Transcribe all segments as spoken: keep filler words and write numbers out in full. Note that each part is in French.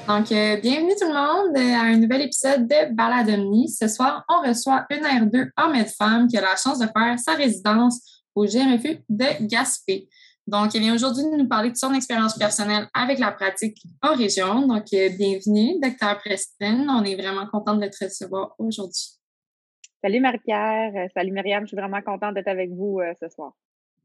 Donc, euh, bienvenue tout le monde euh, à un nouvel épisode de Balade Omni. Ce soir, on reçoit une R deux en Med-Femme qui a la chance de faire sa résidence au G M F U de Gaspé. Donc, elle vient aujourd'hui nous parler de son expérience personnelle avec la pratique en région. Donc, euh, bienvenue, docteur Preston. On est vraiment content de te recevoir aujourd'hui. Salut Marie-Pierre, euh, salut Myriam, je suis vraiment contente d'être avec vous euh, ce soir.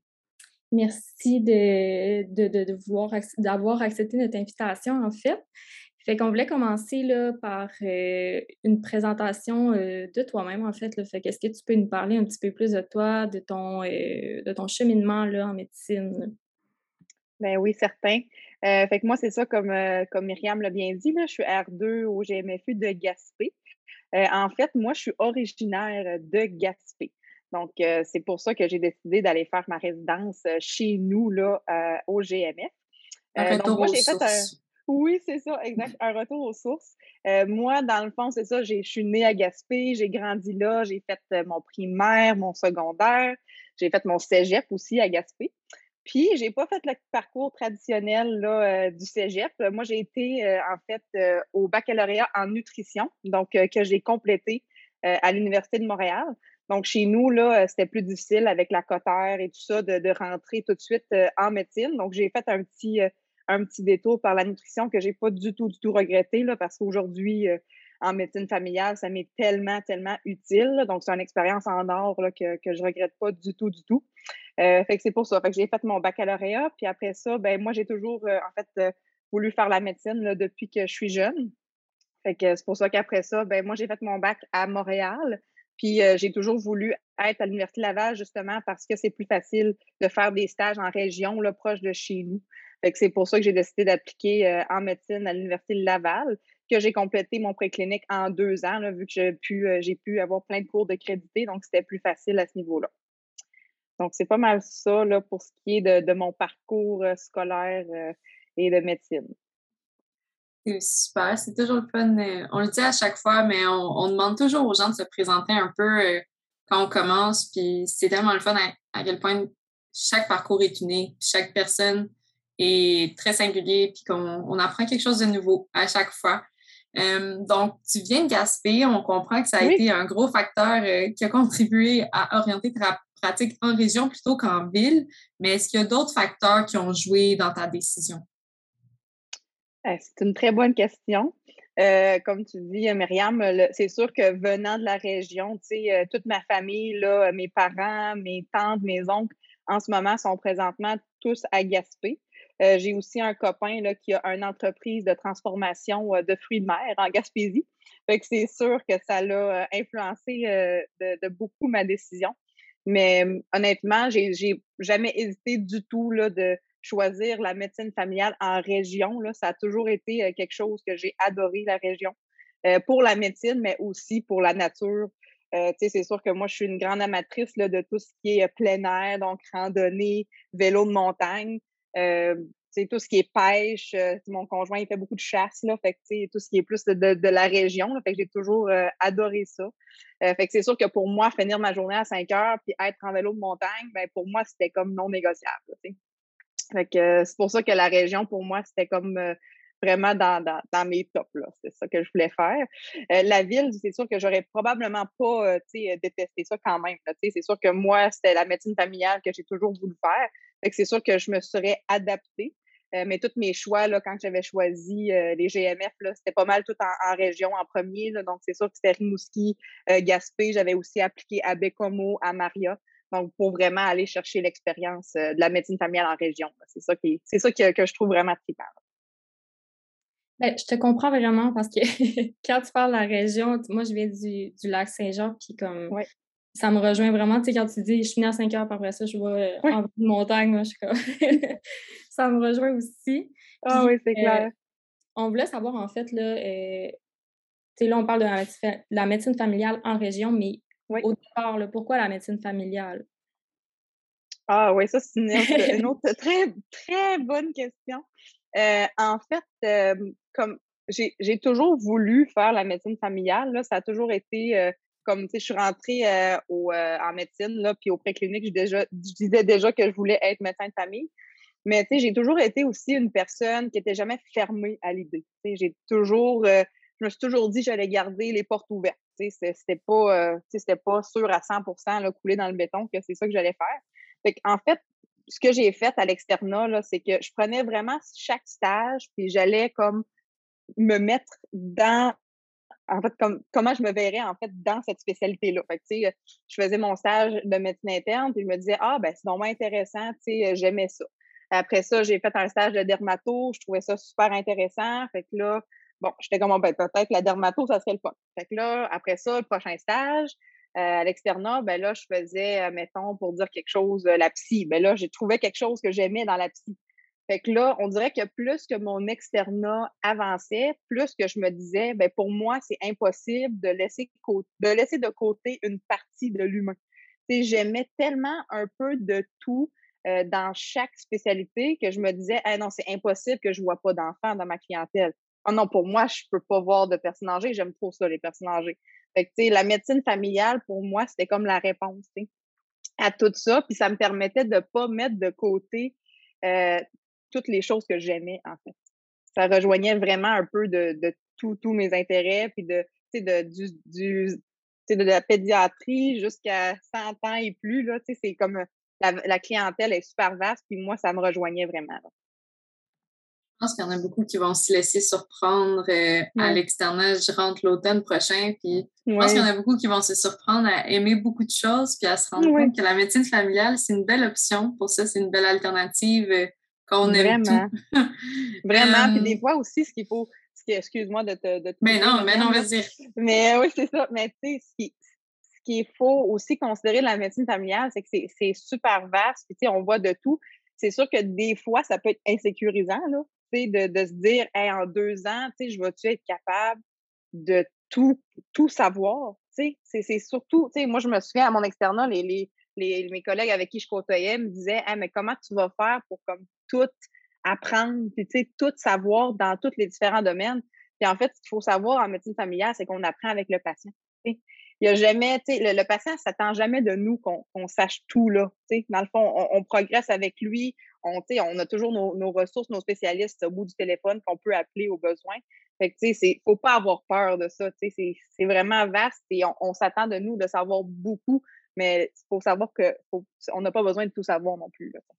Merci de, de, de, de vouloir d'avoir accepté notre invitation, en fait. Fait qu'on voulait commencer là, par euh, une présentation euh, de toi-même, en fait. Là. Fait qu'est-ce que tu peux nous parler un petit peu plus de toi, de ton, euh, de ton cheminement là, en médecine? Ben oui, certain. Euh, fait que moi, c'est ça, comme, euh, comme Myriam l'a bien dit, là, je suis R deux au G M F U de Gaspé. Euh, en fait, moi, je suis originaire de Gaspé. Donc, euh, c'est pour ça que j'ai décidé d'aller faire ma résidence euh, chez nous, là, euh, au G M F. Un Euh, donc, retour moi, aux j'ai fait un... sources. Oui, c'est ça, exact, un retour aux sources. Euh, moi, dans le fond, c'est ça, j'ai- je suis née à Gaspé, j'ai grandi là, j'ai fait euh, mon primaire, mon secondaire, j'ai fait mon cégep aussi à Gaspé. Puis, j'ai pas fait le parcours traditionnel là, euh, du cégep. Euh, Moi, j'ai été, euh, en fait, euh, au baccalauréat en nutrition, donc euh, que j'ai complété euh, à l'Université de Montréal. Donc, chez nous, là, euh, c'était plus difficile avec la cotère et tout ça de, de rentrer tout de suite euh, en médecine. Donc, j'ai fait un petit, euh, un petit détour par la nutrition que j'ai pas du tout, du tout regretté, là, parce qu'aujourd'hui, euh, en médecine familiale, ça m'est tellement, tellement utile, là. Donc, c'est une expérience en or là, que, que je regrette pas du tout, du tout. Euh, fait que c'est pour ça. Fait que j'ai fait mon baccalauréat, puis après ça, ben moi, j'ai toujours, euh, en fait, euh, voulu faire la médecine là, depuis que je suis jeune. Fait que c'est pour ça qu'après ça, ben moi, j'ai fait mon bac à Montréal. Puis euh, j'ai toujours voulu être à l'Université Laval, justement, parce que c'est plus facile de faire des stages en région, là, proche de chez nous. Fait que c'est pour ça que j'ai décidé d'appliquer euh, en médecine à l'Université Laval, que j'ai complété mon préclinique en deux ans, là, vu que j'ai pu, euh, j'ai pu avoir plein de cours de crédité, donc c'était plus facile à ce niveau-là. Donc, c'est pas mal ça là, pour ce qui est de, de mon parcours euh, scolaire euh, et de médecine. C'est super, c'est toujours le fun. euh, On le dit à chaque fois, mais on, on demande toujours aux gens de se présenter un peu euh, quand on commence. Puis c'est tellement le fun à, à quel point chaque parcours est unique, puis chaque personne est très singulier, puis qu'on on apprend quelque chose de nouveau à chaque fois. Euh, donc, tu viens de Gaspé, on comprend que ça a Oui. été un gros facteur euh, qui a contribué à orienter ta pratique en région plutôt qu'en ville. Mais est-ce qu'il y a d'autres facteurs qui ont joué dans ta décision? Euh, c'est une très bonne question. Euh, comme tu dis, euh, Myriam, le- c'est sûr que venant de la région, tu sais, euh, toute ma famille, là, mes parents, mes tantes, mes oncles, en ce moment, sont présentement tous à Gaspé. Euh, j'ai aussi un copain là, qui a une entreprise de transformation euh, de fruits de mer en Gaspésie. Fait que c'est sûr que ça l'a euh, influencé euh, de, de beaucoup ma décision. Mais euh, honnêtement, j'ai, j'ai jamais hésité du tout là, de choisir la médecine familiale en région. Là, ça a toujours été euh, quelque chose que j'ai adoré, la région, euh, pour la médecine, mais aussi pour la nature. Euh, c'est sûr que moi, je suis une grande amatrice là, de tout ce qui est euh, plein air, donc randonnée, vélo de montagne. Euh, tout ce qui est pêche, euh, mon conjoint, il fait beaucoup de chasse, là, fait que, tout ce qui est plus de, de, de la région, là, fait que j'ai toujours euh, adoré ça. Euh, fait que c'est sûr que pour moi, finir ma journée à cinq heures puis être en vélo de montagne, ben, pour moi, c'était comme non négociable. Là, fait que euh, c'est pour ça que la région, pour moi, c'était comme euh, vraiment dans, dans, dans mes tops, là. C'est ça que je voulais faire. Euh, la ville, c'est sûr que j'aurais probablement pas, euh, tu sais, détesté ça quand même, là. Tu sais, c'est sûr que moi, c'était la médecine familiale que j'ai toujours voulu faire. Fait que c'est sûr que je me serais adaptée. Euh, mais tous mes choix, là, quand j'avais choisi euh, les G M F, là, c'était pas mal tout en, en région en premier, là. Donc, c'est sûr que c'était Rimouski, euh, Gaspé. J'avais aussi appliqué à Bécomo, à Maria. Donc, pour vraiment aller chercher l'expérience euh, de la médecine familiale en région. C'est ça, qui, c'est ça que, que je trouve vraiment trippant. Ben, je te comprends vraiment parce que quand tu parles de la région, moi, je viens du, du lac Saint-Jean, puis comme Oui. ça me rejoint vraiment. Tu sais, quand tu dis je suis à cinq heures, puis après ça, je vais euh, Oui. en montagne, moi, je suis comme. Ça me rejoint aussi. Ah Puis, oui, c'est euh, clair. on voulait savoir, en fait, là, euh, tu sais, là, on parle de la, médecine- la médecine familiale en région, mais Oui. au départ, là, pourquoi la médecine familiale? Ah oui, ça, c'est une autre, une autre très, très bonne question. Euh, en fait, euh, comme j'ai, j'ai toujours voulu faire la médecine familiale, là, ça a toujours été euh, comme, tu sais, je suis rentrée euh, au, euh, en médecine, là, puis au préclinique, je, déjà, je disais déjà que je voulais être médecin de famille. Mais tu sais, j'ai toujours été aussi une personne qui était jamais fermée à l'idée. Tu sais, j'ai toujours, euh, je me suis toujours dit que j'allais garder les portes ouvertes. Tu sais, c'était pas, euh, tu sais, c'était pas sûr à cent pour cent là, coulé dans le béton que c'est ça que j'allais faire. Fait en fait, ce que j'ai fait à l'externat, là, c'est que je prenais vraiment chaque stage, puis j'allais comme me mettre dans, en fait, comme, comment je me verrais, en fait, dans cette spécialité-là. Fait que, tu sais, je faisais mon stage de médecine interne, puis je me disais, ah, ben, c'est vraiment intéressant, tu sais, j'aimais ça. Après ça, j'ai fait un stage de dermato, je trouvais ça super intéressant. Fait que là, bon, j'étais comme, ben, peut-être la dermato, ça serait le fun. Fait que là, après ça, le prochain stage, euh, à l'externat, ben là, je faisais, euh, mettons, pour dire quelque chose, euh, la psy. Ben là, j'ai trouvé quelque chose que j'aimais dans la psy. Fait que là, on dirait que plus que mon externat avançait, plus que je me disais, ben pour moi, c'est impossible de laisser, de laisser de côté une partie de l'humain. Tu sais, j'aimais tellement un peu de tout euh, dans chaque spécialité que je me disais, ah non, c'est impossible que je vois pas d'enfants dans ma clientèle. Ah non, pour moi, je peux pas voir de personnes âgées. J'aime trop ça, les personnes âgées. Fait que, tu sais, la médecine familiale, pour moi, c'était comme la réponse, tu sais, à tout ça. Puis ça me permettait de pas mettre de côté euh, toutes les choses que j'aimais, en fait. Ça rejoignait vraiment un peu de, de tous tous mes intérêts, puis de, tu sais, de, du, du, tu sais, de la pédiatrie jusqu'à cent ans et plus, là, tu sais, c'est comme la, la clientèle est super vaste, puis moi, ça me rejoignait vraiment, là. Je pense qu'il y en a beaucoup qui vont se laisser surprendre euh, à Ouais. l'externat. Je rentre l'automne prochain, puis je Ouais. pense qu'il y en a beaucoup qui vont se surprendre à aimer beaucoup de choses, puis à se rendre Ouais. compte que la médecine familiale, c'est une belle option. Pour ça, c'est une belle alternative euh, quand on aime Vraiment. tout. Vraiment. Puis euh, des fois aussi, ce qu'il faut, ce qui, excuse-moi de te, de te mais couper, non, mais non, Myriam, là. vas-y. Mais oui, c'est ça. Mais tu sais, ce qui, ce qu'il faut aussi considérer de la médecine familiale, c'est que c'est, c'est super vaste. Puis tu sais, on voit de tout. C'est sûr que des fois, ça peut être insécurisant, là. Tu sais, de, de se dire, hey, en deux ans, tu sais, je vais-tu être capable de tout, tout savoir? Tu sais, c'est, c'est surtout, tu sais, moi, je me souviens à mon externat, les, les, les, mes collègues avec qui je côtoyais me disaient, hey, mais comment tu vas faire pour comme tout apprendre, puis tu sais, tout savoir dans tous les différents domaines. Puis en fait, ce qu'il faut savoir en médecine familiale, c'est qu'on apprend avec le patient. T'sais. Il y a jamais, tu sais, le, le patient s'attend jamais de nous qu'on qu'on sache tout là. Tu sais, dans le fond, on, on progresse avec lui. On, tu sais, on a toujours nos, nos ressources, nos spécialistes au bout du téléphone qu'on peut appeler au besoin. Fait que tu sais, c'est, faut pas avoir peur de ça. Tu sais, c'est, c'est vraiment vaste et on, on s'attend de nous de savoir beaucoup, mais il faut savoir que faut, on n'a pas besoin de tout savoir non plus. Là.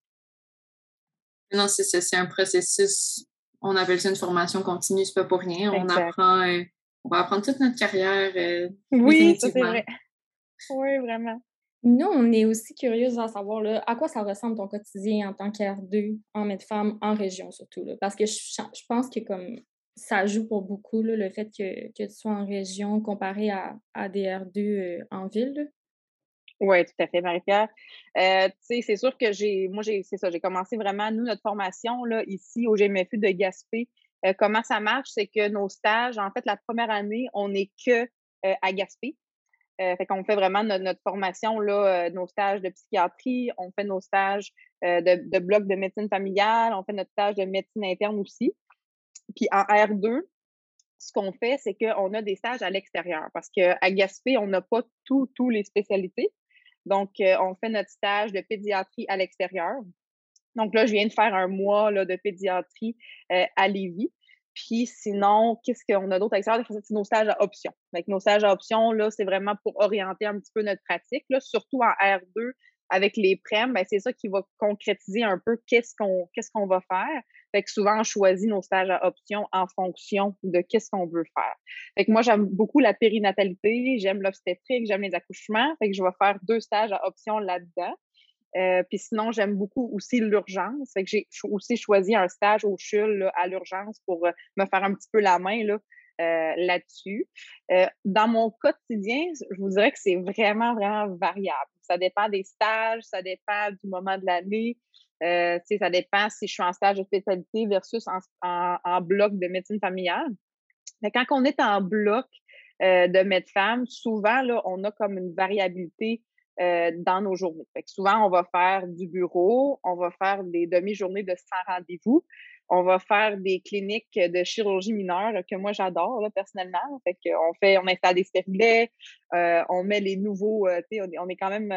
Non, c'est ça, c'est un processus. On appelle ça une formation continue, c'est pas pour rien. On Exact. apprend, euh, on va apprendre toute notre carrière, euh, Oui, ça c'est définitivement. vrai. Oui, vraiment. Nous, on est aussi curieuse à savoir là, à quoi ça ressemble ton quotidien en tant qu'R deux en Med-Femme, en région surtout. Là, parce que je, je pense que comme ça joue pour beaucoup là, le fait que, que tu sois en région comparé à, à des R deux euh, en ville. Oui, tout à fait, Marie-Pierre. Euh, tu sais, c'est sûr que j'ai, moi, j'ai, c'est ça, j'ai commencé vraiment, nous, notre formation, là, ici, au G M F U de Gaspé. Euh, comment ça marche? C'est que nos stages, en fait, la première année, on n'est que euh, à Gaspé. Euh, fait qu'on fait vraiment notre, notre formation, là, euh, nos stages de psychiatrie, on fait nos stages euh, de, de bloc de médecine familiale, on fait notre stage de médecine interne aussi. Puis en R deux, ce qu'on fait, c'est qu'on a des stages à l'extérieur parce qu'à Gaspé, on n'a pas tous tous les spécialités. Donc, euh, on fait notre stage de pédiatrie à l'extérieur. Donc là, je viens de faire un mois là, de pédiatrie euh, à Lévis. Puis sinon, qu'est-ce qu'on a d'autre à l'extérieur? C'est nos stages à option. Donc, nos stages à option, là, c'est vraiment pour orienter un petit peu notre pratique, là, surtout en R deux avec les prêmes, ben, c'est ça qui va concrétiser un peu qu'est-ce qu'on qu'est-ce qu'on va faire. Fait que souvent, on choisit nos stages à option en fonction de qu'est-ce qu'on veut faire. Fait que moi, j'aime beaucoup la périnatalité, j'aime l'obstétrique, j'aime les accouchements. Fait que je vais faire deux stages à option là-dedans. Euh, puis sinon, j'aime beaucoup aussi l'urgence. Fait que j'ai aussi choisi un stage au C H U L là, à l'urgence pour euh, me faire un petit peu la main là, euh, là-dessus. Euh, dans mon quotidien, je vous dirais que c'est vraiment, vraiment variable. Ça dépend des stages, ça dépend du moment de l'année. Euh, ça dépend si je suis en stage de spécialité versus en, en, en bloc de médecine familiale. Mais quand on est en bloc euh, de Med-Femme, souvent, là, on a comme une variabilité euh, dans nos journées. Fait que souvent, on va faire du bureau, on va faire des demi-journées de sans rendez-vous, on va faire des cliniques de chirurgie mineure que moi, j'adore, là, personnellement. Fait qu'on fait, on installe des stérilets, euh, on met les nouveaux, euh, tu sais, on est quand même... Euh,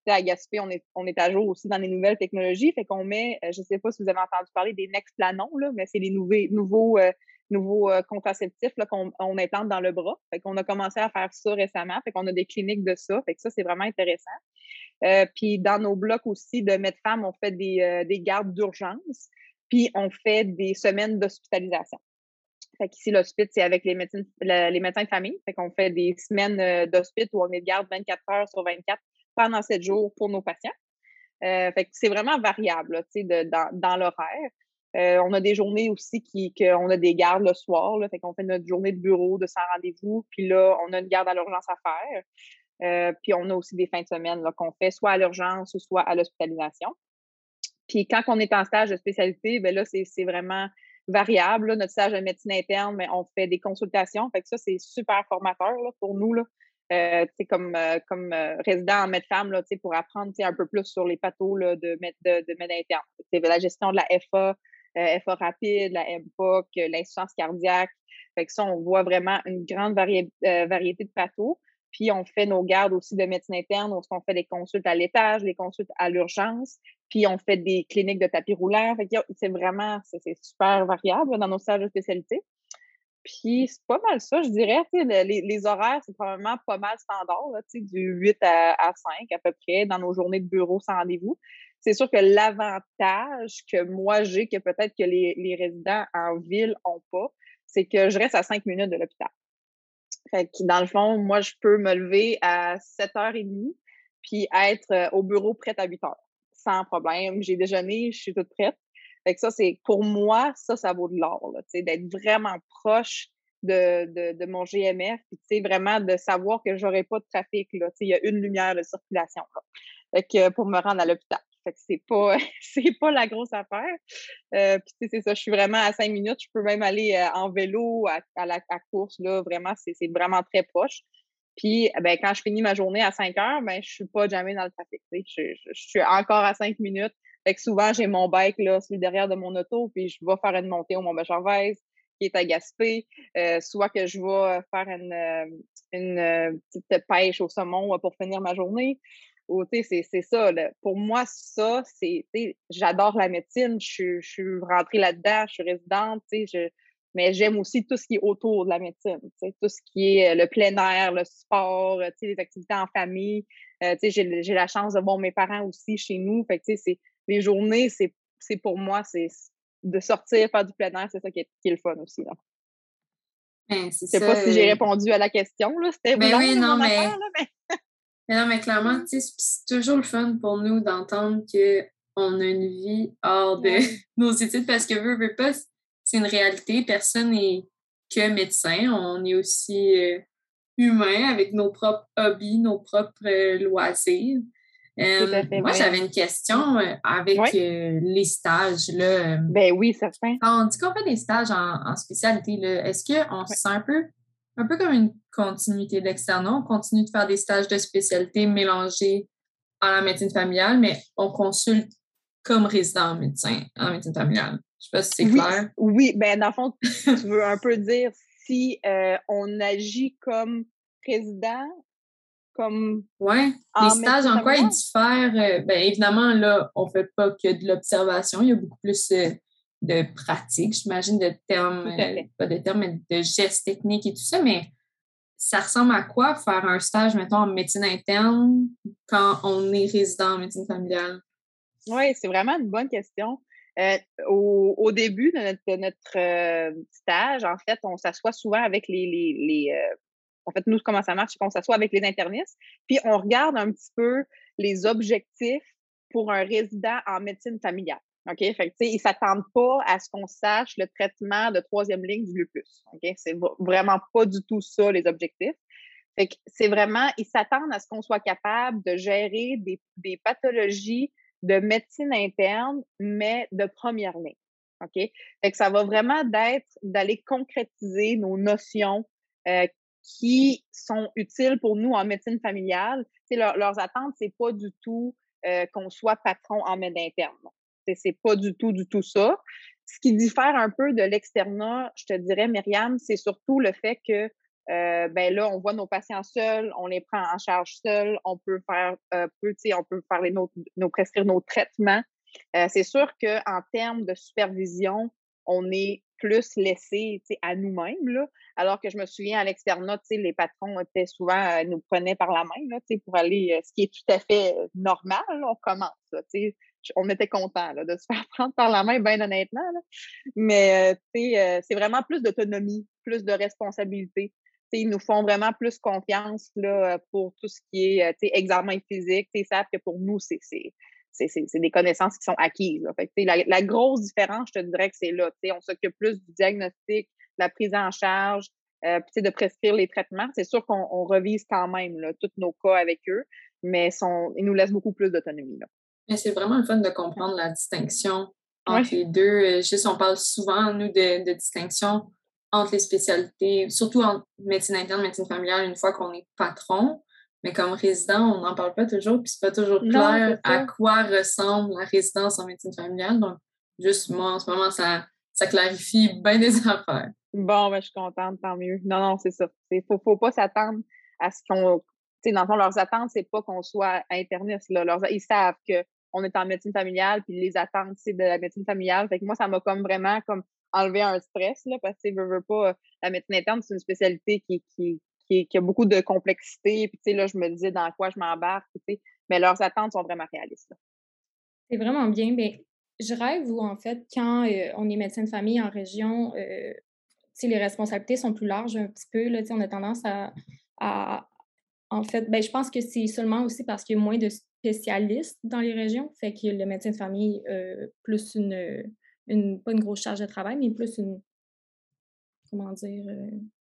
à Gaspé, on est, on est à jour aussi dans les nouvelles technologies. Fait qu'on met, je ne sais pas si vous avez entendu parler des Nexplanon, là, mais c'est les nouveaux, nouveaux, euh, nouveaux euh, contraceptifs là, qu'on on implante dans le bras. Fait qu'on a commencé à faire ça récemment. Fait qu'on a des cliniques de ça. Fait que ça, c'est vraiment intéressant. Euh, puis dans nos blocs aussi de Medfem, on fait des, euh, des gardes d'urgence. Puis on fait des semaines d'hospitalisation. Fait qu'ici, l'hospice, c'est avec les médecins, les médecins de famille. Fait qu'on fait des semaines euh, d'hospice où on est de garde vingt-quatre heures sur vingt-quatre pendant sept jours pour nos patients. Euh, fait que c'est vraiment variable, là, tu sais, de, dans, dans l'horaire. Euh, on a des journées aussi qui, qu'on a des gardes le soir, là, fait qu'on fait notre journée de bureau de sans rendez-vous, puis là, on a une garde à l'urgence à faire. Euh, puis on a aussi des fins de semaine là, qu'on fait soit à l'urgence ou soit à l'hospitalisation. Puis quand on est en stage de spécialité, ben là, c'est, c'est vraiment variable. Là. Notre stage de médecine interne, mais on fait des consultations. Fait que ça, c'est super formateur là, pour nous. Là. Euh, comme euh, comme euh, résident en Medfem, là, pour apprendre un peu plus sur les pathos là, de, de, de med interne. C'est la gestion de la F A, euh, F A rapide, la M P O C, l'insuffisance cardiaque. Fait que ça, on voit vraiment une grande vari euh, variété de pathos. Puis, on fait nos gardes aussi de médecine interne, où on fait des consultes à l'étage, des consultes à l'urgence. Puis, on fait des cliniques de tapis roulant. Fait que c'est vraiment, c'est super variable là, dans nos stages de spécialité. Puis, c'est pas mal ça, je dirais. Les, les horaires, c'est probablement pas mal standard, là, du huit à, à cinq à peu près, dans nos journées de bureau sans rendez-vous. C'est sûr que l'avantage que moi j'ai, que peut-être que les, les résidents en ville n'ont pas, c'est que je reste à cinq minutes de l'hôpital. Fait que dans le fond, moi, je peux me lever à sept heures trente puis être au bureau prête à huit heures, sans problème. J'ai déjeuné, je suis toute prête. Fait que ça, c'est pour moi, ça, ça vaut de l'or, d'être vraiment proche de, de, de mon G M F, puis vraiment de savoir que j'aurai pas de trafic. Il y a une lumière de circulation là. Fait que pour me rendre à l'hôpital. Fait que c'est pas, c'est pas la grosse affaire. Euh, puis c'est ça, je suis vraiment à cinq minutes. Je peux même aller euh, en vélo à, à la à course, là. Vraiment, c'est vraiment très proche. Puis, ben, quand je finis ma journée à cinq heures, ben, je suis pas jamais dans le trafic. Je, je, je suis encore à cinq minutes. Fait que souvent, j'ai mon bike, là, sur le derrière de mon auto, puis je vais faire une montée au Mont-Béchervaise, qui est à Gaspé. Euh, soit que je vais faire une, une, une petite pêche au saumon pour finir ma journée. Ou, tu sais, c'est ça. Là. Pour moi, ça, c'est, tu sais, j'adore la médecine. Je, je suis rentrée là-dedans, je suis résidente, tu sais, je, mais j'aime aussi tout ce qui est autour de la médecine, tu sais, tout ce qui est le plein air, le sport, tu sais, les activités en famille. Euh, tu sais, j'ai la chance de voir mes parents aussi chez nous. Fait que, tu sais, c'est les journées, c'est pour moi, c'est de sortir, faire du plein air, c'est ça qui est, qui est le fun aussi. Là. Ben, je sais pas si j'ai répondu à la question. Là. C'était ben long, oui, non, mais... affaire, là, mais... mais non, mais clairement, tu sais, c'est toujours le fun pour nous d'entendre qu'on a une vie hors de ouais. nos études parce que veux, veux pas, c'est une réalité. Personne n'est que médecin. On est aussi euh, humain avec nos propres hobbies, nos propres euh, loisirs. Euh, moi, j'avais une question euh, avec oui. euh, les stages. Là. Ben oui, certain. Quand on dit qu'on fait des stages en, en spécialité, est-ce qu'on oui. se sent un peu, un peu comme une continuité d'externat? On continue de faire des stages de spécialité mélangés à la médecine familiale, mais on consulte comme résident en médecin, en médecine familiale. Je sais pas si c'est oui, clair. Oui, ben dans le fond, tu veux un peu dire si euh, on agit comme résident, comme oui, les stages en quoi ils diffèrent? Euh, ben évidemment, là, on fait pas que de l'observation, il y a beaucoup plus euh, de pratique, j'imagine, de termes, euh, pas de termes, mais de gestes techniques et tout ça, mais ça ressemble à quoi faire un stage, mettons, en médecine interne quand on est résident en médecine familiale? Oui, c'est vraiment une bonne question. Euh, au, au début de notre, de notre euh, stage, en fait, on s'assoit souvent avec les, les, les euh, en fait, nous, comment ça marche, c'est qu'on s'assoit avec les internistes, puis on regarde un petit peu les objectifs pour un résident en médecine familiale. OK? Fait que, tu sais, ils s'attendent pas à ce qu'on sache le traitement de troisième ligne du lupus. OK? C'est vraiment pas du tout ça, les objectifs. Fait que c'est vraiment, ils s'attendent à ce qu'on soit capable de gérer des, des pathologies de médecine interne, mais de première ligne. OK? Fait que ça va vraiment d'être d'aller concrétiser nos notions euh, qui sont utiles pour nous en médecine familiale. Leur, leurs attentes, c'est pas du tout euh, qu'on soit patron en médecine interne. C'est pas du tout, du tout ça. Ce qui diffère un peu de l'externat, je te dirais, Myriam, c'est surtout le fait que euh, ben là, on voit nos patients seuls, on les prend en charge seuls, on peut faire, euh, peu, on peut faire les, nos, nos, prescrire nos traitements. Euh, c'est sûr qu'en termes de supervision, on est plus laissé à nous-mêmes, là, alors que je me souviens à l'externat, les patrons étaient souvent, euh, nous prenaient par la main là, pour aller, euh, ce qui est tout à fait normal, là, on commence. Là, on était contents de se faire prendre par la main, bien honnêtement. Là. Mais euh, euh, c'est vraiment plus d'autonomie, plus de responsabilité. T'sais, ils nous font vraiment plus confiance là, pour tout ce qui est examen physique. Ils savent que pour nous, c'est c'est des connaissances qui sont acquises. Là. Fait que, la, la grosse différence, je te dirais que c'est là. On s'occupe plus du diagnostic, de la prise en charge, euh, de prescrire les traitements. C'est sûr qu'on revise quand même là, tous nos cas avec eux, mais sont, ils nous laissent beaucoup plus d'autonomie. Mais c'est vraiment le fun de comprendre la distinction entre oui. les deux. Je sais, on parle souvent, nous, de, de distinction entre les spécialités, surtout en médecine interne, médecine familiale, une fois qu'on est patron. Mais comme résident, on n'en parle pas toujours, puis c'est pas toujours clair non, à quoi ressemble la résidence en médecine familiale. Donc, juste moi, en ce moment, ça, ça clarifie bien des affaires. Bon, ben, je suis contente, tant mieux. Non, non, c'est ça. Il faut, faut pas s'attendre à ce qu'on... Tu sais, dans le fond, leurs attentes, c'est pas qu'on soit interniste. Là. Leurs, ils savent qu'on est en médecine familiale, puis les attentes, c'est de la médecine familiale. Fait que moi, ça m'a comme vraiment comme enlevé un stress, là, parce que, veux, veux pas, la médecine interne, c'est une spécialité qui, qui, qui, qui a beaucoup de complexité. Puis, tu sais, là, je me disais dans quoi je m'embarque, tu sais. Mais leurs attentes sont vraiment réalistes. C'est vraiment bien. Bien, je rêve où, en fait, quand euh, on est médecin de famille en région, euh, les responsabilités sont plus larges un petit peu. Là, on a tendance à, à en fait, ben, je pense que c'est seulement aussi parce qu'il y a moins de spécialistes dans les régions. Fait que le médecin de famille, euh, plus une, une, pas une grosse charge de travail, mais plus une, comment dire... Euh,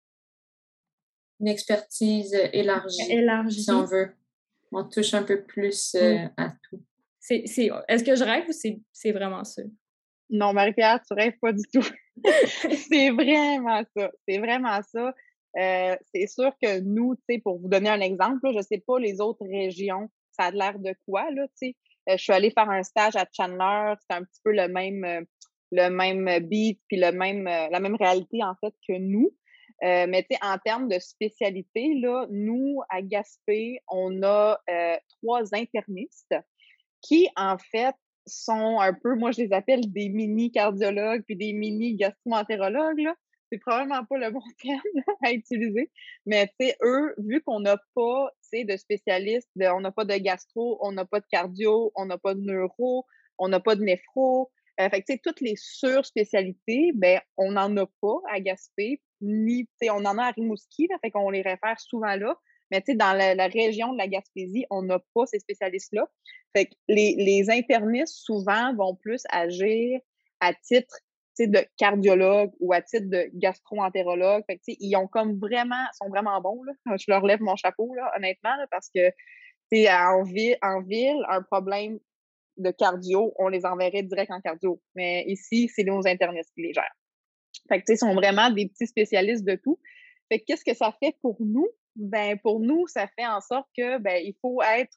une expertise élargie, élargie, si on veut. On touche un peu plus euh, oui. à tout. C'est, c'est, est-ce que je rêve ou c'est, c'est vraiment ça? Non, Marie-Pierre, tu rêves pas du tout. C'est vraiment ça. C'est vraiment ça. Euh, c'est sûr que nous, tu sais, pour vous donner un exemple, là, je sais pas les autres régions, ça a l'air de quoi, là, tu sais. Euh, je suis allée faire un stage à Chandler, c'est un petit peu le même, euh, le même beat, puis le même, euh, la même réalité, en fait, que nous. Euh, mais tu sais, en termes de spécialité, là, nous, à Gaspé, on a euh, trois internistes qui, en fait, sont un peu, moi, je les appelle des mini-cardiologues puis des mini-gastro-entérologues, là. C'est probablement pas le bon terme là, à utiliser. Mais, tu sais, eux, vu qu'on n'a pas, tu sais, de spécialistes, de, on n'a pas de gastro, on n'a pas de cardio, on n'a pas de neuro, on n'a pas de néphro. Euh, fait que, tu sais, toutes les surspécialités, ben, on n'en a pas à Gaspé, ni, tu sais, on en a à Rimouski, là, fait qu'on les réfère souvent là. Mais tu sais, dans la, la région de la Gaspésie, on n'a pas ces spécialistes-là. Fait que les, les internistes, souvent, vont plus agir à titre de cardiologue ou à titre de gastro-entérologue. Fait que, ils ont comme vraiment, sont vraiment bons, là. Je leur lève mon chapeau, là, honnêtement, là, parce que, tu sais, en ville, en ville, un problème de cardio, on les enverrait direct en cardio. Mais ici, c'est nos internistes qui les gèrent. Fait que, tu sais, ils sont vraiment des petits spécialistes de tout. Fait que, qu'est-ce que ça fait pour nous? Ben, pour nous, ça fait en sorte que, ben, il faut être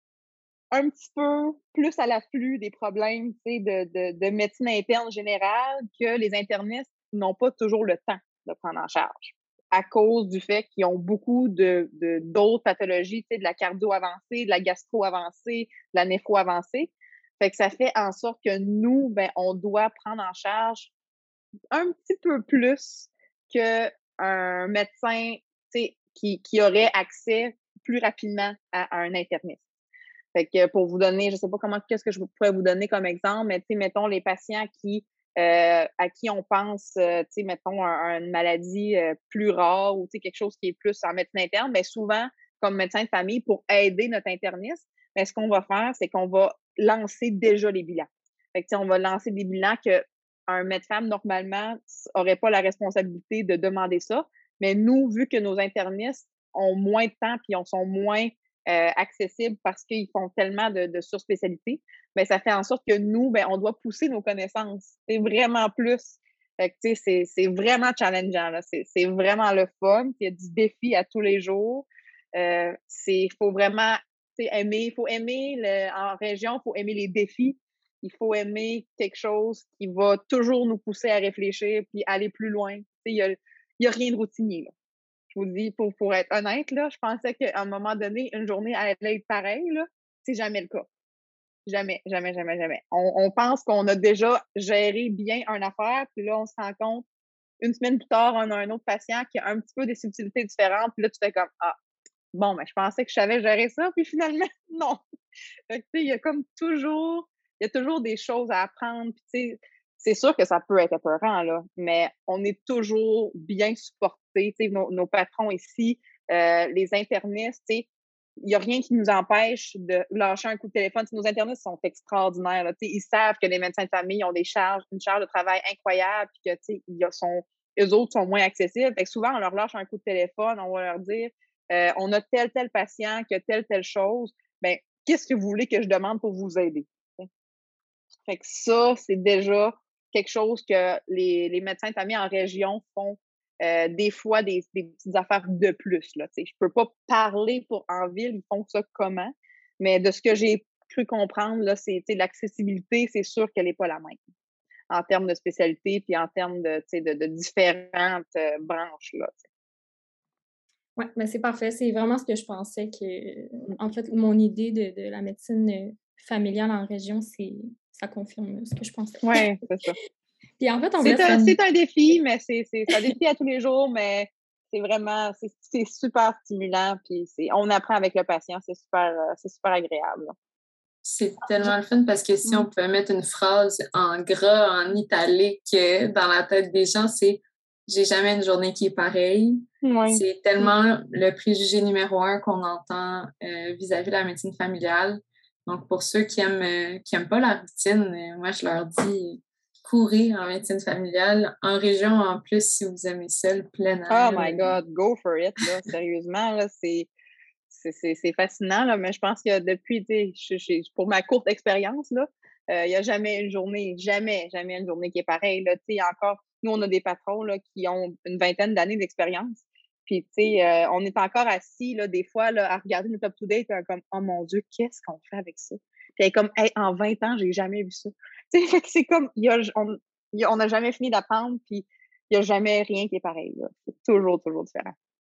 un petit peu plus à l'afflux des problèmes, tu sais, de, de, de médecine interne générale que les internistes n'ont pas toujours le temps de prendre en charge à cause du fait qu'ils ont beaucoup de, de, d'autres pathologies, tu sais, de la cardio avancée, de la gastro avancée, de la néphro avancée. Fait que ça fait en sorte que nous, ben, on doit prendre en charge un petit peu plus qu'un médecin, tu sais, qui, qui aurait accès plus rapidement à, à un interniste. Fait que pour vous donner, je sais pas comment, qu'est-ce que je pourrais vous donner comme exemple, mais tu sais, mettons les patients qui, euh, à qui on pense, euh, tu sais, mettons un, une maladie euh, plus rare ou tu sais quelque chose qui est plus en médecine interne, mais souvent comme médecin de famille pour aider notre interniste, mais ce qu'on va faire, c'est qu'on va lancer déjà les bilans. Fait que tu sais, on va lancer des bilans que un médecin normalement aurait pas la responsabilité de demander ça, mais nous, vu que nos internistes ont moins de temps puis on sont moins Euh, accessibles parce qu'ils font tellement de, de surspécialités, ben, ça fait en sorte que nous, ben, on doit pousser nos connaissances. C'est vraiment plus. Fait que, tu sais, c'est, c'est vraiment challengeant, là. C'est, c'est vraiment le fun. Il y a du défi à tous les jours. Euh, c'est, faut vraiment, tu sais, aimer, il faut aimer le, en région, il faut aimer les défis. Il faut aimer quelque chose qui va toujours nous pousser à réfléchir puis aller plus loin. Tu sais, il y a, il y a rien de routinier, là. vous dis, pour, pour être honnête, là, je pensais qu'à un moment donné, une journée allait être pareille, là. C'est jamais le cas. Jamais, jamais, jamais, jamais. On, on pense qu'on a déjà géré bien une affaire, puis là, on se rend compte, une semaine plus tard, on a un autre patient qui a un petit peu des subtilités différentes, puis là, tu fais comme, ah, bon, mais je pensais que je savais gérer ça, puis finalement, non. Fait que, tu sais, il y a comme toujours, il y a toujours des choses à apprendre, puis tu sais, c'est sûr que ça peut être épeurant, là, mais on est toujours bien supportés, tu sais, nos, nos patrons ici, euh, les internistes, tu sais, il n'y a rien qui nous empêche de lâcher un coup de téléphone. T'sais, nos internistes sont extraordinaires, là, tu sais, ils savent que les médecins de famille ont des charges, une charge de travail incroyable, puis que, tu sais, ils sont, eux autres sont moins accessibles. Fait que souvent, on leur lâche un coup de téléphone, on va leur dire, euh, on a tel, tel patient qui a telle, telle chose, ben, qu'est-ce que vous voulez que je demande pour vous aider? T'sais. Fait que ça, c'est déjà quelque chose que les, les médecins de famille en région font euh, des fois des, des petites affaires de plus. Là, je peux pas parler pour en ville, ils font ça comment, mais de ce que j'ai cru comprendre, là, c'est l'accessibilité, c'est sûr qu'elle n'est pas la même en termes de spécialité puis en termes de, de, de différentes euh, branches. Là, oui, mais c'est parfait. C'est vraiment ce que je pensais que, en fait, mon idée de, de la médecine familiale en région, c'est ça confirme ce que je pensais. Oui, c'est ça. Puis en fait, on c'est, un, une... c'est un défi, mais c'est, c'est, c'est un défi à tous les jours, mais c'est vraiment, c'est, c'est super stimulant, puis c'est, on apprend avec le patient, c'est super, c'est super agréable. Là. C'est tellement le fun parce que si on pouvait mettre une phrase en gras, en italique, dans la tête des gens, c'est « j'ai jamais une journée qui est pareille ». Oui. C'est tellement le préjugé numéro un qu'on entend euh, vis-à-vis de la médecine familiale. Donc, pour ceux qui aiment, euh, qui aiment pas la routine, euh, moi, je leur dis courez en médecine familiale. En région, en plus, si vous aimez ça, le plein air. Oh my God, go for it, là. Sérieusement, là, c'est, c'est, c'est, c'est fascinant, là, mais je pense que depuis, je, je, pour ma courte expérience, là, il euh, n'y a jamais une journée, jamais, jamais une journée qui est pareille, là. Tu sais, encore, nous, on a des patrons, là, qui ont une vingtaine d'années d'expérience. Puis, tu sais, euh, on est encore assis, là, des fois, là, à regarder notre up-to-date, comme, oh mon Dieu, qu'est-ce qu'on fait avec ça? Puis, elle est comme, hey, en vingt ans, j'ai jamais vu ça. Tu sais, c'est comme, y a, on y a, on n'a jamais fini d'apprendre, puis il n'y a jamais rien qui est pareil, là. C'est toujours, toujours différent.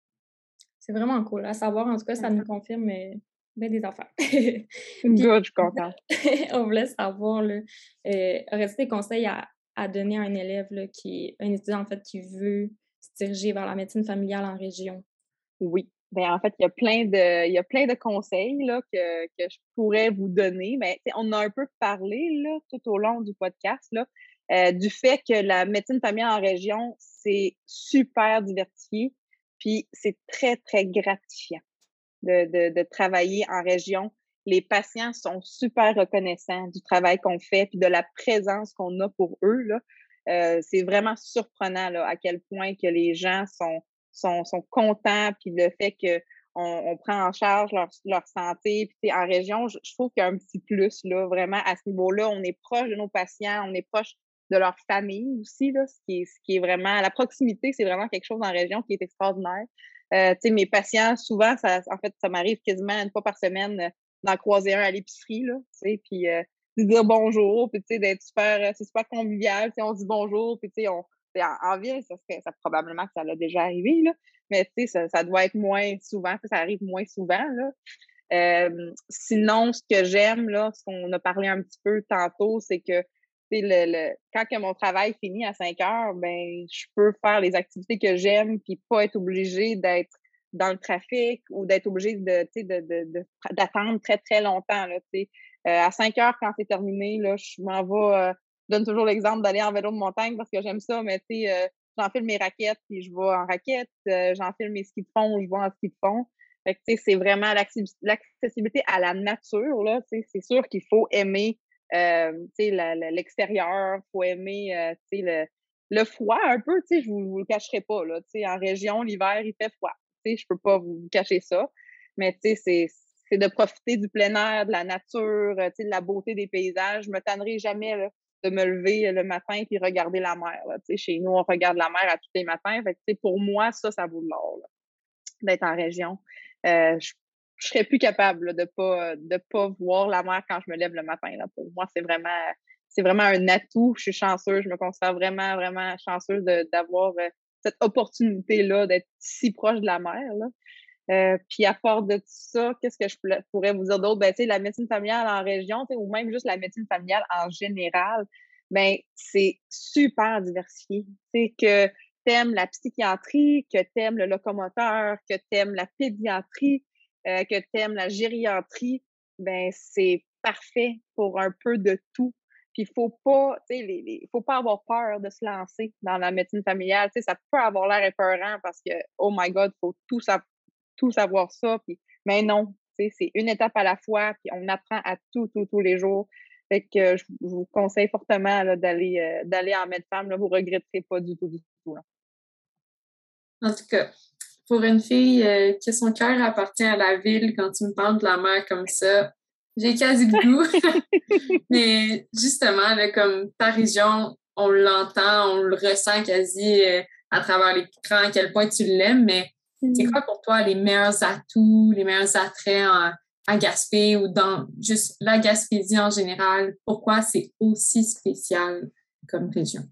C'est vraiment cool. À savoir, en tout cas, ça nous confirme euh, bien des affaires. Good, je suis contente. On voulait savoir, là, euh, aurais-tu des conseils à, à donner à un élève, là, qui un étudiant, en fait, qui veut se diriger vers la médecine familiale en région? Oui. Ben, en fait, il y a plein de, il y a plein de conseils, là, que, que je pourrais vous donner. Mais, on a un peu parlé, là, tout au long du podcast, là, euh, du fait que la médecine familiale en région, c'est super diversifié. Puis c'est très, très gratifiant de, de, de travailler en région. Les patients sont super reconnaissants du travail qu'on fait puis de la présence qu'on a pour eux, là. Euh, c'est vraiment surprenant, là, à quel point que les gens sont, sont, sont contents, puis le fait qu'on on prend en charge leur, leur santé. Puis en région, je, je trouve qu'il y a un petit plus, là, vraiment, à ce niveau-là. On est proche de nos patients, on est proche de leur famille aussi, là, ce qui est, ce qui est vraiment, la proximité, c'est vraiment quelque chose en région qui est extraordinaire. Euh, tu sais, mes patients, souvent, ça, en fait, ça m'arrive quasiment une fois par semaine euh, d'en croiser un à l'épicerie, là, tu sais, puis euh, de dire bonjour, puis tu sais, d'être super, euh, c'est super convivial, tu sais, on se dit bonjour, puis tu sais, on, en, en ville, ça serait, ça, probablement que ça l'a déjà arrivé, là, mais tu sais, ça, ça doit être moins souvent, ça arrive moins souvent, là. Euh, sinon, ce que j'aime, là, ce qu'on a parlé un petit peu tantôt, c'est que le, le, quand que mon travail finit à cinq heures, ben, je peux faire les activités que j'aime puis pas être obligée d'être dans le trafic ou d'être obligée de, de, de, de, d'attendre très, très longtemps. Là, euh, à cinq heures, quand c'est terminé, là, je m'en vais, euh, je donne toujours l'exemple d'aller en vélo de montagne parce que j'aime ça, mais euh, j'enfile mes raquettes puis je vais en raquette, euh, j'enfile mes skis de fond, je vais en ski de fond. Fait que, c'est vraiment l'accessibilité à la nature. Là, c'est sûr qu'il faut aimer euh, la, la, l'extérieur, il faut aimer euh, le, le froid un peu. Je ne vous, vous le cacherai pas. Là, en région, l'hiver, il fait froid. Je ne peux pas vous cacher ça. Mais c'est de profiter du plein air, de la nature, de la beauté des paysages. Je ne me tannerai jamais là, de me lever le matin et regarder la mer. Là. Chez nous, on regarde la mer à tous les matins. Fait que, pour moi, ça, ça vaut de l'or d'être en région. Euh, je, je serais plus capable là, de pas de pas voir la mer quand je me lève le matin. Là. Pour moi, c'est vraiment c'est vraiment un atout. Je suis chanceuse. Je me considère vraiment, vraiment chanceuse d'avoir cette opportunité-là d'être si proche de la mer, là. Euh, puis à part de tout ça, qu'est-ce que je pourrais vous dire d'autre? Ben, tu sais, la médecine familiale en région, tu sais, ou même juste la médecine familiale en général, ben, c'est super diversifié. Tu sais, que t'aimes la psychiatrie, que t'aimes le locomoteur, que t'aimes la pédiatrie, euh, que t'aimes la gériatrie, ben, c'est parfait pour un peu de tout. Puis il faut pas, tu sais, les, les, faut pas avoir peur de se lancer dans la médecine familiale. Tu sais, ça peut avoir l'air épeurant parce que, oh my God, faut tout savoir tout savoir ça, puis mais non, c'est une étape à la fois, puis on apprend à tout, tout, tous les jours. Fait que euh, je, je vous conseille fortement d'aller euh, d'aller en Med-Femme, là, vous regretterez pas du tout, du tout. Là. En tout cas, pour une fille euh, que son cœur appartient à la ville, quand tu me parles de la mer comme ça, j'ai quasi le goût. Mais justement, là, comme ta région, on l'entend, on le ressent quasi euh, à travers l'écran, à quel point tu l'aimes, mais c'est quoi pour toi les meilleurs atouts, les meilleurs attraits en, à Gaspé ou dans juste la Gaspésie en général? Pourquoi c'est aussi spécial comme région?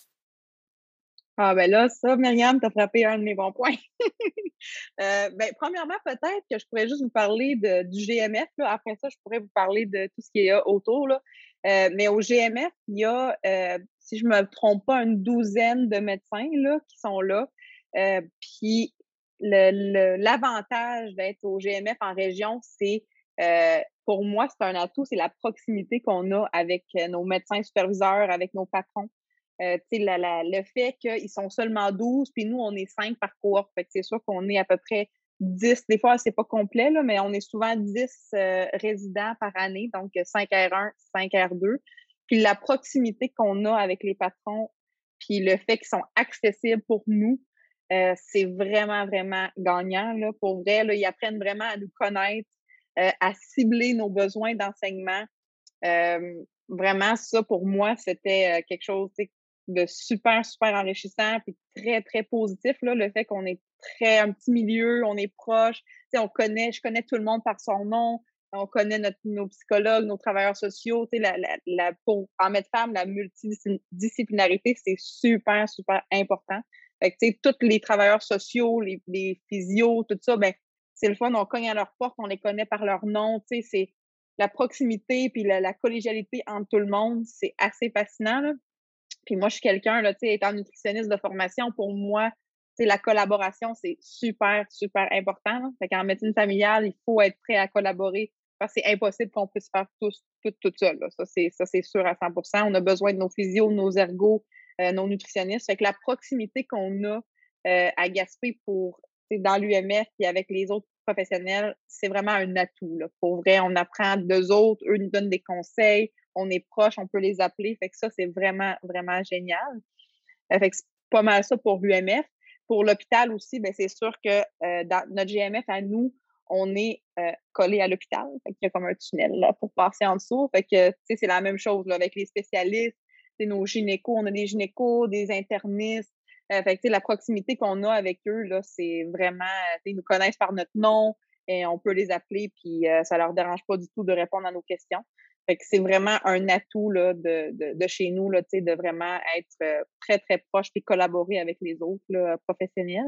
Ah ben là, ça, Myriam, t'as frappé un de mes bons points. euh, ben, premièrement, peut-être que je pourrais juste vous parler de, du G M F. Là. Après ça, je pourrais vous parler de tout ce qui est autour. Là. Euh, mais au G M F, il y a, euh, si je me trompe pas, une douzaine de médecins là, qui sont là. Euh, puis l'avantage d'être au G M F en région, c'est euh, pour moi, c'est un atout, c'est la proximité qu'on a avec nos médecins superviseurs, avec nos patrons. Euh, la, la, le fait qu'ils sont seulement douze, puis nous, on est cinq par cohorte. Fait que c'est sûr qu'on est à peu près dix. Des fois, c'est pas complet, là, mais on est souvent dix euh, résidents par année, donc cinq R un, cinq R deux. Puis la proximité qu'on a avec les patrons, puis le fait qu'ils sont accessibles pour nous, euh, c'est vraiment, vraiment gagnant. Là. Pour vrai, là, ils apprennent vraiment à nous connaître, euh, à cibler nos besoins d'enseignement. Euh, vraiment, ça, pour moi, c'était euh, quelque chose de super, super enrichissant puis très, très positif, là, le fait qu'on est très un petit milieu, on est proche, on connaît, je connais tout le monde par son nom, on connaît notre, nos psychologues, nos travailleurs sociaux, la, la, la, pour en Med-Femme, la multidisciplinarité, c'est super, super important. Fait que, tous les travailleurs sociaux, les, les physios, tout ça, ben, c'est le fun, on cogne à leur porte, on les connaît par leur nom, tu sais, c'est la proximité puis la, la collégialité entre tout le monde, c'est assez fascinant, là. Puis moi, je suis quelqu'un, là, tu sais, étant nutritionniste de formation, pour moi, tu sais, la collaboration, c'est super, super important. Là. Fait qu'en médecine familiale, il faut être prêt à collaborer parce que c'est impossible qu'on puisse faire tous, tout, tout seul. Là. Ça, c'est, ça, c'est sûr à cent pour cent. On a besoin de nos physios, nos ergos, euh, nos nutritionnistes. Fait que la proximité qu'on a euh, à Gaspé pour, dans l'U M F et avec les autres professionnels, c'est vraiment un atout. Là. Pour vrai, on apprend d'eux autres, eux nous donnent des conseils, on est proche, on peut les appeler. Fait que ça, c'est vraiment, vraiment génial. Euh, fait que c'est pas mal ça pour l'U M F. Pour l'hôpital aussi, ben c'est sûr que euh, dans notre G M F à nous, on est euh, collé à l'hôpital. Fait qu'il y a comme un tunnel là, pour passer en dessous. Fait que, tu sais, c'est la même chose là, avec les spécialistes, nos gynécos, on a des gynécos, des internistes. Euh, fait que, la proximité qu'on a avec eux, là, c'est vraiment, ils nous connaissent par notre nom et on peut les appeler, puis euh, ça leur dérange pas du tout de répondre à nos questions. Fait que c'est vraiment un atout là, de, de, de chez nous, là, de vraiment être euh, très, très proche et collaborer avec les autres là, professionnels.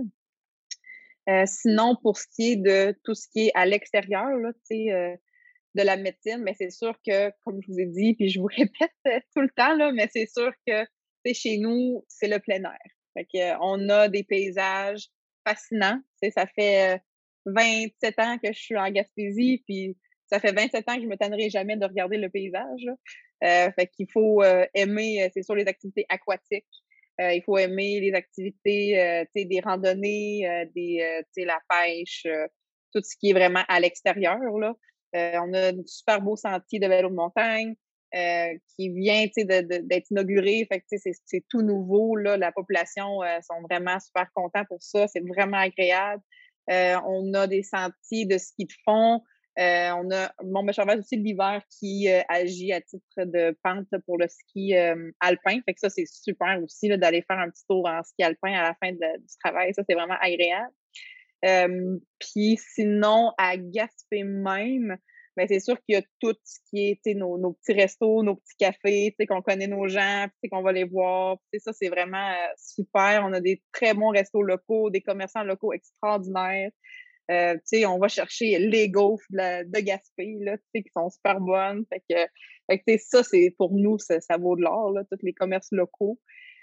Euh, sinon, pour ce qui est de tout ce qui est à l'extérieur là, euh, de la médecine, mais c'est sûr que, comme je vous ai dit, puis je vous répète tout le temps, là, mais c'est sûr que chez nous, c'est le plein air. Fait que, euh, on a des paysages fascinants. Ça fait vingt-sept ans que je suis en Gaspésie, puis ça fait vingt-sept ans que je me tannerai jamais de regarder le paysage. Euh, fait qu'il faut euh, aimer, c'est sûr, les activités aquatiques. Euh, il faut aimer les activités, euh, tu sais, des randonnées, euh, des, euh, tu sais, la pêche, euh, tout ce qui est vraiment à l'extérieur, là. Euh, on a un super beau sentier de vélo de montagne euh, qui vient de, de, d'être inauguré. Fait que, c'est, c'est tout nouveau. Là. La population euh, sont vraiment super contents pour ça. C'est vraiment agréable. Euh, on a des sentiers de ski de fond. Euh, on a Mont Béchervaise aussi l'hiver qui euh, agit à titre de pente pour le ski euh, alpin. Fait que ça, c'est super aussi là, d'aller faire un petit tour en ski alpin à la fin de, du travail. Ça, c'est vraiment agréable. Euh, Puis sinon, à Gaspé même, mais c'est sûr qu'il y a tout ce qui est, tu sais, nos, nos petits restos, nos petits cafés, tu sais, qu'on connaît nos gens, tu sais, qu'on va les voir. Tu sais, ça, c'est vraiment euh, super. On a des très bons restos locaux, des commerçants locaux extraordinaires. Euh, tu sais, on va chercher les gaufres de, la- de Gaspé, là, tu sais, qui sont super bonnes. Fait que, fait que, tu sais, ça, c'est pour nous, ça, ça vaut de l'or, là, tous les commerces locaux.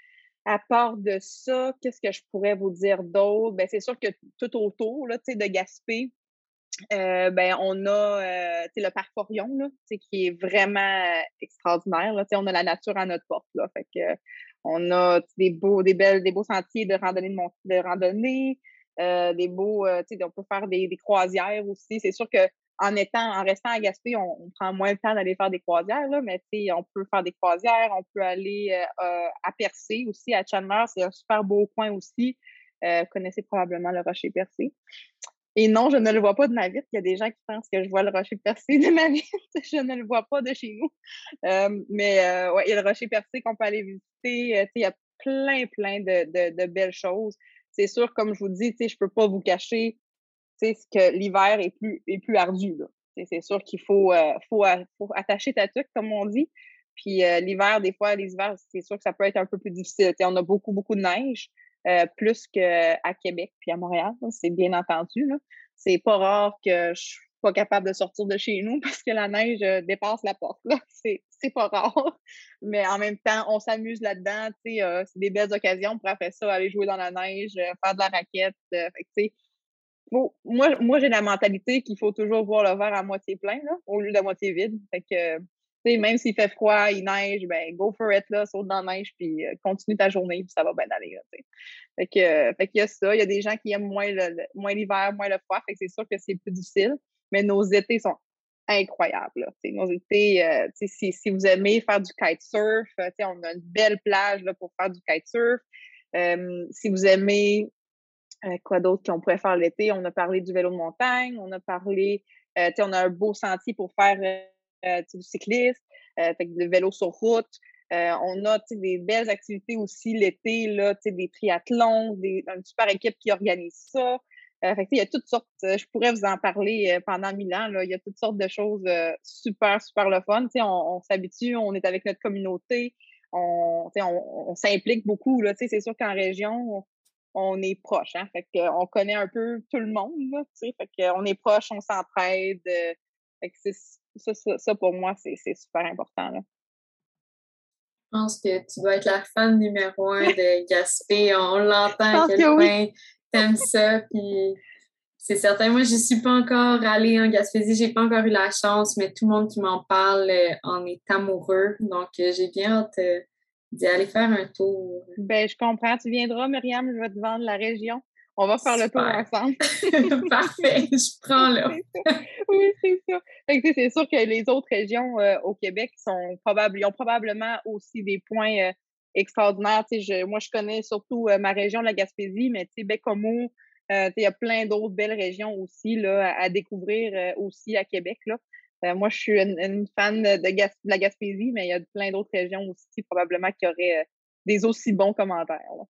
À part de ça, qu'est-ce que je pourrais vous dire d'autre? Ben, c'est sûr que tout autour, là, tu sais, de Gaspé, euh, ben, on a euh, tu sais, le parc Forion, là, tu sais, qui est vraiment euh, extraordinaire. Là, tu sais, on a la nature à notre porte. Là, fait que, euh, on a tu sais, des beaux, des belles, des beaux sentiers de randonnée, de, mon- de randonnée, euh, des beaux, euh, tu sais, on peut faire des, des croisières aussi. C'est sûr que en étant, en restant à Gaspé, on, on prend moins le temps d'aller faire des croisières, là, mais tu sais, on peut faire des croisières, on peut aller euh, euh, à Percé aussi, à Chandler, c'est un super beau coin aussi. Euh, vous connaissez probablement le Rocher Percé. Et non, je ne le vois pas de ma vitre. Il y a des gens qui pensent que je vois le rocher percé de ma vitre. Je ne le vois pas de chez nous. Euh, mais euh, ouais, il y a le rocher percé qu'on peut aller visiter. Euh, il y a plein, plein de, de, de belles choses. C'est sûr, comme je vous dis, je ne peux pas vous cacher que l'hiver est plus, est plus ardu. Là. C'est sûr qu'il faut, euh, faut, faut attacher ta tuque, comme on dit. Puis euh, l'hiver, des fois, les hivers, c'est sûr que ça peut être un peu plus difficile. T'sais, on a beaucoup, beaucoup de neige, euh, plus qu'à Québec puis à Montréal, c'est bien entendu. Là. C'est pas rare que je suis pas capable de sortir de chez nous parce que la neige euh, dépasse la porte. Là. C'est, c'est pas rare. Mais en même temps, on s'amuse là-dedans. Euh, c'est des belles occasions pour faire ça, aller jouer dans la neige, euh, faire de la raquette. Euh, fait que, faut, moi, moi j'ai la mentalité qu'il faut toujours voir le verre à moitié plein, là, au lieu de moitié vide. Fait que, tu sais, même s'il fait froid, il neige, ben, go for it, là, saute dans la neige, puis euh, continue ta journée, puis ça va bien aller, là, tu sais. Fait que, euh, fait qu'il y a ça. Il y a des gens qui aiment moins, le, le- moins l'hiver, moins le froid, fait que c'est sûr que c'est plus difficile. Mais nos étés sont incroyables, là. Tu sais, nos étés, euh, tu sais, si, si vous aimez faire du kitesurf, euh, tu sais, on a une belle plage, là, pour faire du kitesurf. Euh, si vous aimez euh, quoi d'autre qu'on pourrait faire l'été? On a parlé du vélo de montagne, on a parlé, euh, tu sais, on a un beau sentier pour faire euh, du cyclisme, euh, fait que le vélo sur route. Euh, on a des belles activités aussi l'été, là, des triathlons, des, une super équipe qui organise ça. Euh, fait que, il y a toutes sortes, euh, je pourrais vous en parler euh, pendant mille ans, là, il y a toutes sortes de choses euh, super, super le fun. On, on s'habitue, on est avec notre communauté, on, on, on s'implique beaucoup. Là, c'est sûr qu'en région, on est proche, hein, fait qu'on connaît un peu tout le monde, là, tu sais, fait qu'on est proche, on s'entraide, euh, fait que c'est, ça, ça, ça, pour moi, c'est, c'est super important, là. Je pense que tu dois être la fan numéro un de Gaspé. On l'entend à quel que oui. point t'aimes ça, puis c'est certain. Moi, je suis pas encore allée en Gaspésie, j'ai pas encore eu la chance, mais tout le monde qui m'en parle euh, en est amoureux, donc euh, j'ai bien hâte euh, d'y aller faire un tour. Ben, je comprends. Tu viendras, Myriam, je vais te vendre la région. On va faire Super. le tour ensemble. Parfait, je prends là. Oui, c'est ça. Fait que, c'est sûr que les autres régions euh, au Québec sont probable, ils ont probablement aussi des points euh, extraordinaires. Je, moi, je connais surtout euh, ma région, la Gaspésie, mais Baie-Comeau, euh, il y a plein d'autres belles régions aussi là, à, à découvrir euh, aussi à Québec. Là. Euh, moi, je suis une, une fan de, Gas, de la Gaspésie, mais il y a plein d'autres régions aussi probablement qui auraient euh, des aussi bons commentaires. Là.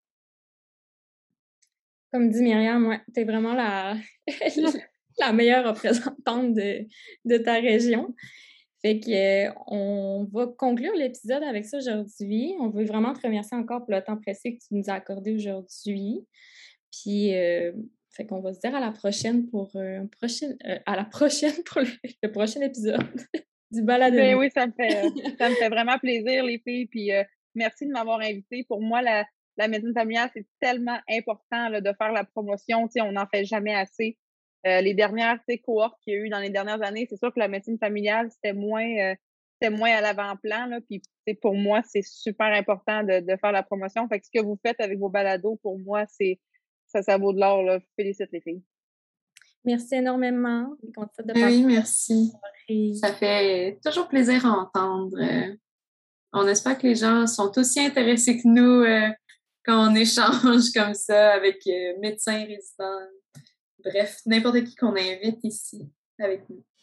Comme dit Myriam, ouais, tu es vraiment la, la meilleure représentante de, de ta région. Fait que, euh, on va conclure l'épisode avec ça aujourd'hui. On veut vraiment te remercier encore pour le temps précieux que tu nous as accordé aujourd'hui. Puis, euh, fait qu'on va se dire à la prochaine pour euh, un prochain, euh, à la prochaine pour le, le prochain épisode du balado. Ben oui, ça me fait ça me fait vraiment plaisir, les filles. Puis euh, merci de m'avoir invitée. Pour moi, la, la médecine familiale, c'est tellement important là, de faire la promotion. Tu sais, on n'en fait jamais assez. Euh, les dernières cohortes qu'il y a eu dans les dernières années, c'est sûr que la médecine familiale, c'était moins, euh, c'était moins à l'avant-plan. Là, puis pour moi, c'est super important de, de faire la promotion. Fait que ce que vous faites avec vos balados, pour moi, c'est ça, ça vaut de l'or. Là. Félicite les filles. Merci énormément. De oui, merci. Ça fait toujours plaisir à entendre. On espère que les gens sont aussi intéressés que nous euh, quand on échange comme ça avec euh, médecins résidents. Bref, n'importe qui qu'on invite ici avec nous.